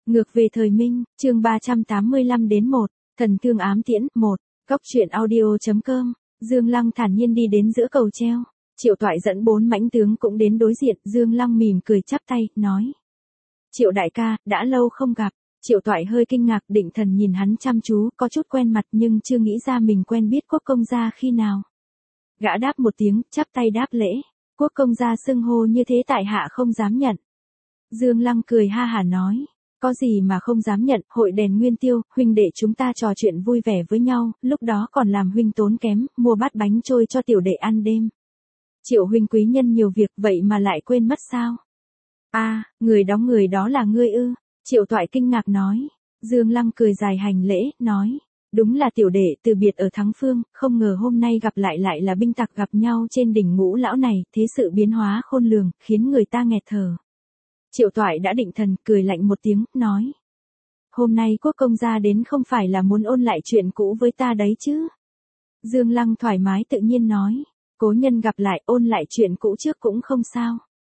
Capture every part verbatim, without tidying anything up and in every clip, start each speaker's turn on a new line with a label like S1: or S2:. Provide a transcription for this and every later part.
S1: Ngược về thời Minh, chương ba trăm tám mươi lăm đến một, thần thương ám tiễn, một, Cóc truyện audio.com, Dương Lăng thản nhiên đi đến giữa cầu treo. Triệu Toại dẫn bốn mãnh tướng cũng đến đối diện, Dương Lăng mỉm cười chắp tay, nói. Triệu đại ca, đã lâu không gặp. Triệu Toại hơi kinh ngạc, định thần nhìn hắn chăm chú, có chút quen mặt nhưng chưa nghĩ ra mình quen biết Quốc công gia khi nào. Gã đáp một tiếng, chắp tay đáp lễ. Quốc công gia xưng hô như thế tại hạ không dám nhận. Dương Lăng cười ha hả nói. Có gì mà không dám nhận, hội đèn nguyên tiêu, huynh đệ chúng ta trò chuyện vui vẻ với nhau, lúc đó còn làm huynh tốn kém, mua bát bánh trôi cho tiểu đệ ăn đêm. Triệu huynh quý nhân nhiều việc, vậy mà lại quên mất sao? A, à, người đó người đó là ngươi ư? Triệu Toại kinh ngạc nói. Dương Lăng cười dài hành lễ, nói. Đúng là tiểu đệ từ biệt ở Thắng Phương, không ngờ hôm nay gặp lại lại là binh tặc gặp nhau trên đỉnh Ngũ Lão này, thế sự biến hóa khôn lường, khiến người ta nghẹt thở. Triệu Toại đã định thần, cười lạnh một tiếng, nói. Hôm nay Quốc công gia đến không phải là muốn ôn lại chuyện cũ với ta đấy chứ? Dương Lăng thoải mái tự nhiên nói. Cố nhân gặp lại, ôn lại chuyện cũ trước cũng không sao.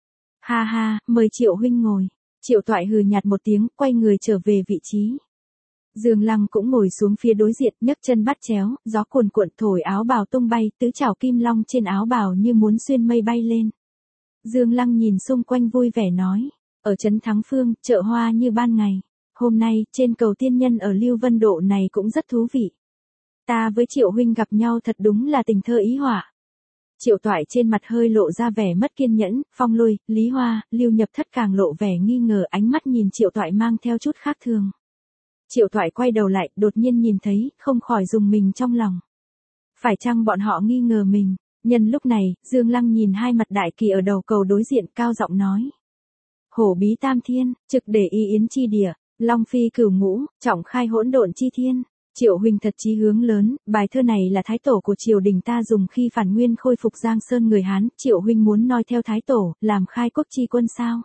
S1: Ha ha, mời Triệu huynh ngồi. Triệu Toại hừ nhạt một tiếng, quay người trở về vị trí. Dương Lăng cũng ngồi xuống phía đối diện, nhấc chân bắt chéo, gió cuồn cuộn thổi áo bào tung bay, tứ trảo kim long trên áo bào như muốn xuyên mây bay lên. Dương Lăng nhìn xung quanh vui vẻ nói. Ở trấn Thắng Phương, chợ hoa như ban ngày. Hôm nay, trên cầu tiên nhân ở Lưu Vân Độ này cũng rất thú vị. Ta với Triệu huynh gặp nhau thật đúng là tình thơ ý họa. Triệu Toại trên mặt hơi lộ ra vẻ mất kiên nhẫn, Phong Lôi, Lý Hoa, Lưu Nhập Thất càng lộ vẻ nghi ngờ, ánh mắt nhìn Triệu Toại mang theo chút khác thường. Triệu Toại quay đầu lại, đột nhiên nhìn thấy, không khỏi rùng mình trong lòng. Phải chăng bọn họ nghi ngờ mình? Nhân lúc này, Dương Lăng nhìn hai mặt đại kỳ ở đầu cầu đối diện, cao giọng nói. Hổ bí tam thiên, trực để y yến chi địa, long phi cửu ngũ, trọng khai hỗn độn chi thiên. Triệu huynh thật chí hướng lớn, bài thơ này là thái tổ của triều đình ta dùng khi phản nguyên khôi phục Giang Sơn người Hán, Triệu huynh muốn noi theo thái tổ, làm khai quốc chi quân sao?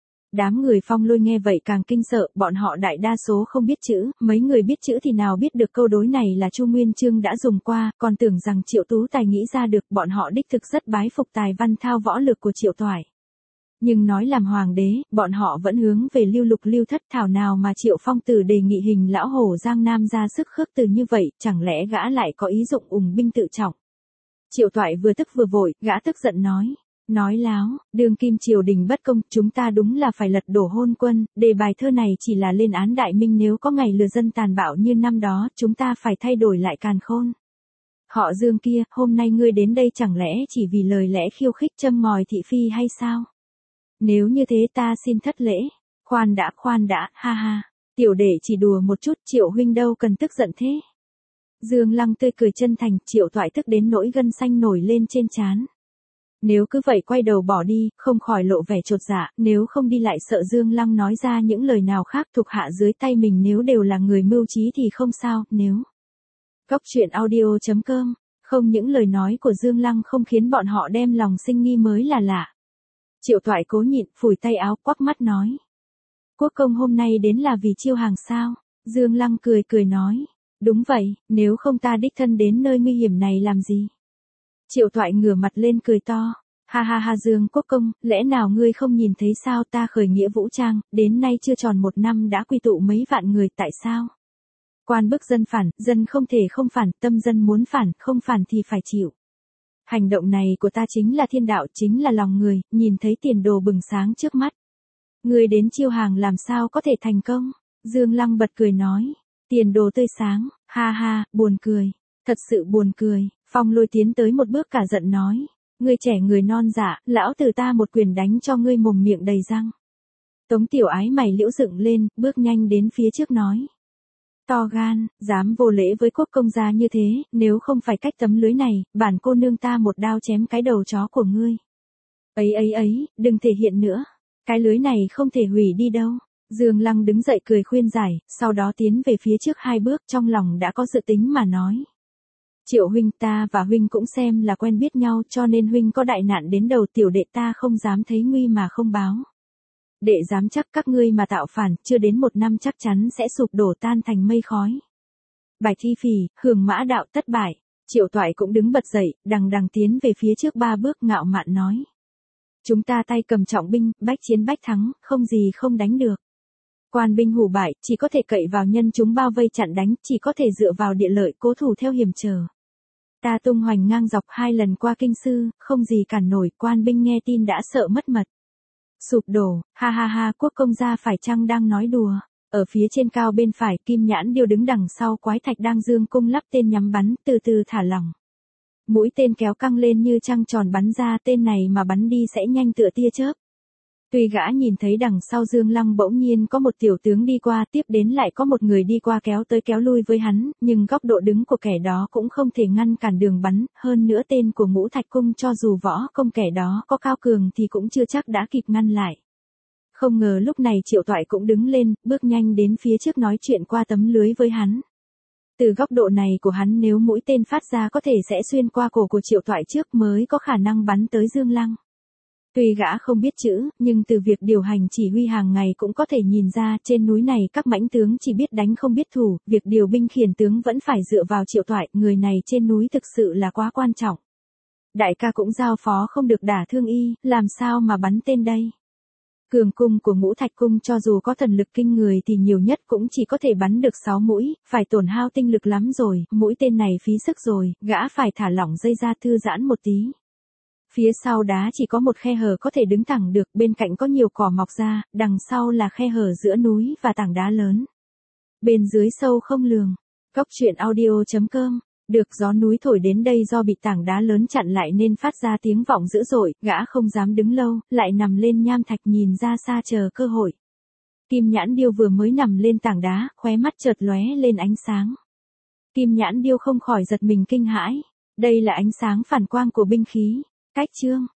S1: Đám người Phong Lôi nghe vậy càng kinh sợ, bọn họ đại đa số không biết chữ, mấy người biết chữ thì nào biết được câu đối này là Chu Nguyên Chương đã dùng qua, còn tưởng rằng Triệu Tú Tài nghĩ ra được, bọn họ đích thực rất bái phục tài văn thao võ lực của Triệu Toại. Nhưng nói làm hoàng đế, bọn họ vẫn hướng về Lưu Lục Lưu Thất, thảo nào mà Triệu Phong Tử đề nghị hình lão hổ Giang Nam ra sức khước từ như vậy, chẳng lẽ gã lại có ý dụng ùng binh tự trọng. Triệu Toại vừa tức vừa vội, gã tức giận nói. Nói láo, đương kim triều đình bất công, chúng ta đúng là phải lật đổ hôn quân, đề bài thơ này chỉ là lên án đại minh, nếu có ngày lừa dân tàn bạo như năm đó, chúng ta phải thay đổi lại càn khôn. Họ Dương kia, hôm nay ngươi đến đây chẳng lẽ chỉ vì lời lẽ khiêu khích châm ngòi thị phi hay sao? Nếu như thế ta xin thất lễ. Khoan đã, khoan đã, ha ha. Tiểu đệ chỉ đùa một chút, Triệu huynh đâu cần tức giận thế. Dương Lăng tươi cười chân thành, Triệu Toại tức đến nỗi gân xanh nổi lên trên trán. Nếu cứ vậy quay đầu bỏ đi, không khỏi lộ vẻ chột dạ, nếu không đi lại sợ Dương Lăng nói ra những lời nào khác, thuộc hạ dưới tay mình nếu đều là người mưu trí thì không sao, nếu. Cóc truyện audio.com, không, những lời nói của Dương Lăng không khiến bọn họ đem lòng sinh nghi mới là lạ. Triệu Toại cố nhịn, phủi tay áo, quắc mắt nói. Quốc công hôm nay đến là vì chiêu hàng sao? Dương Lăng cười cười nói. Đúng vậy, nếu không ta đích thân đến nơi nguy hiểm này làm gì? Triệu Toại ngửa mặt lên cười to. Ha ha ha Dương Quốc công, lẽ nào ngươi không nhìn thấy sao, ta khởi nghĩa vũ trang, đến nay chưa tròn một năm đã quy tụ mấy vạn người, tại sao? Quan bức dân phản, dân không thể không phản, tâm dân muốn phản, không phản thì phải chịu. Hành động này của ta chính là thiên đạo, chính là lòng người, nhìn thấy tiền đồ bừng sáng trước mắt. Người đến chiêu hàng làm sao có thể thành công? Dương Lăng bật cười nói. Tiền đồ tươi sáng, ha ha, buồn cười. Thật sự buồn cười. Phong Lôi tiến tới một bước cả giận nói. Ngươi trẻ người non dạ, lão tử ta một quyền đánh cho ngươi mồm miệng đầy răng. Tống Tiểu Ái mày liễu dựng lên, bước nhanh đến phía trước nói. To gan, dám vô lễ với quốc công gia như thế, nếu không phải cách tấm lưới này, bản cô nương ta một đao chém cái đầu chó của ngươi. Ấy ấy ấy, đừng thể hiện nữa. Cái lưới này không thể hủy đi đâu. Dương Lăng đứng dậy cười khuyên giải, sau đó tiến về phía trước hai bước, trong lòng đã có dự tính mà nói. Triệu huynh, ta và huynh cũng xem là quen biết nhau, cho nên huynh có đại nạn đến đầu tiểu đệ ta không dám thấy nguy mà không báo. Đệ dám chắc các ngươi mà tạo phản, chưa đến một năm chắc chắn sẽ sụp đổ tan thành mây khói. Bạch Thi Phì, Hường Mã đạo tất bại. Triệu Toại cũng đứng bật dậy, đằng đằng tiến về phía trước ba bước, ngạo mạn nói. Chúng ta tay cầm trọng binh, bách chiến bách thắng, không gì không đánh được. Quan binh hủ bại, chỉ có thể cậy vào nhân chúng bao vây chặn đánh, chỉ có thể dựa vào địa lợi cố thủ theo hiểm trở. Ta tung hoành ngang dọc hai lần qua kinh sư, không gì cản nổi, quan binh nghe tin đã sợ mất mật. Sụp đổ, ha ha ha, quốc công gia phải chăng đang nói đùa. Ở phía trên cao bên phải, Kim Nhãn Điêu đứng đằng sau quái thạch đang dương cung lắp tên nhắm bắn, từ từ thả lỏng. Mũi tên kéo căng lên như trăng tròn bắn ra, tên này mà bắn đi sẽ nhanh tựa tia chớp. Tuy gã nhìn thấy đằng sau Dương Lăng bỗng nhiên có một tiểu tướng đi qua, tiếp đến lại có một người đi qua kéo tới kéo lui với hắn, nhưng góc độ đứng của kẻ đó cũng không thể ngăn cản đường bắn, hơn nữa tên của Ngũ Thạch Cung cho dù võ công kẻ đó có cao cường thì cũng chưa chắc đã kịp ngăn lại. Không ngờ lúc này Triệu Toại cũng đứng lên, bước nhanh đến phía trước nói chuyện qua tấm lưới với hắn. Từ góc độ này của hắn, nếu mũi tên phát ra có thể sẽ xuyên qua cổ của Triệu Toại trước mới có khả năng bắn tới Dương Lăng. Tuy gã không biết chữ, nhưng từ việc điều hành chỉ huy hàng ngày cũng có thể nhìn ra, trên núi này các mãnh tướng chỉ biết đánh không biết thủ, việc điều binh khiển tướng vẫn phải dựa vào Triệu Toại, người này trên núi thực sự là quá quan trọng. Đại ca cũng giao phó không được đả thương y, làm sao mà bắn tên đây? Cường cung của Ngũ Thạch Cung cho dù có thần lực kinh người thì nhiều nhất cũng chỉ có thể bắn được sáu mũi, phải tổn hao tinh lực lắm rồi, mũi tên này phí sức rồi, gã phải thả lỏng dây ra thư giãn một tí. Phía sau đá chỉ có một khe hở có thể đứng thẳng được, bên cạnh có nhiều cỏ mọc ra, đằng sau là khe hở giữa núi và tảng đá lớn. Bên dưới sâu không lường. Cốc truyện audio chấm com. Được gió núi thổi đến đây do bị tảng đá lớn chặn lại nên phát ra tiếng vọng dữ dội, gã không dám đứng lâu, lại nằm lên nham thạch nhìn ra xa chờ cơ hội. Kim Nhãn Điêu vừa mới nằm lên tảng đá, khóe mắt chợt lóe lên ánh sáng. Kim Nhãn Điêu không khỏi giật mình kinh hãi. Đây là ánh sáng phản quang của binh khí. Cách chương